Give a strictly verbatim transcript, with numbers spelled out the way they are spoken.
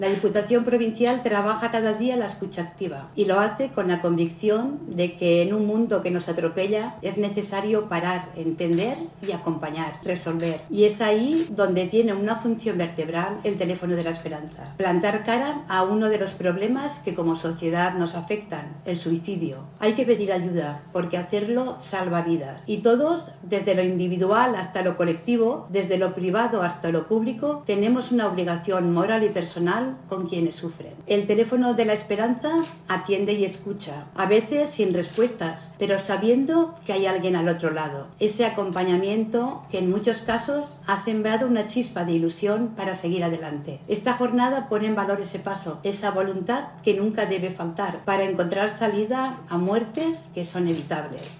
La Diputación Provincial trabaja cada día la escucha activa y lo hace con la convicción de que en un mundo que nos atropella es necesario parar, entender y acompañar, resolver. Y es ahí donde tiene una función vertebral el teléfono de la esperanza. Plantar cara a uno de los problemas que como sociedad nos afectan, el suicidio. Hay que pedir ayuda porque hacerlo salva vidas. Y todos, desde lo individual hasta lo colectivo, desde lo privado hasta lo público, tenemos una obligación moral y personal con quienes sufren. El teléfono de la esperanza atiende y escucha, a veces sin respuestas, pero sabiendo que hay alguien al otro lado. Ese acompañamiento que en muchos casos ha sembrado una chispa de ilusión para seguir adelante. Esta jornada pone en valor ese paso, esa voluntad que nunca debe faltar para encontrar salida a muertes que son evitables.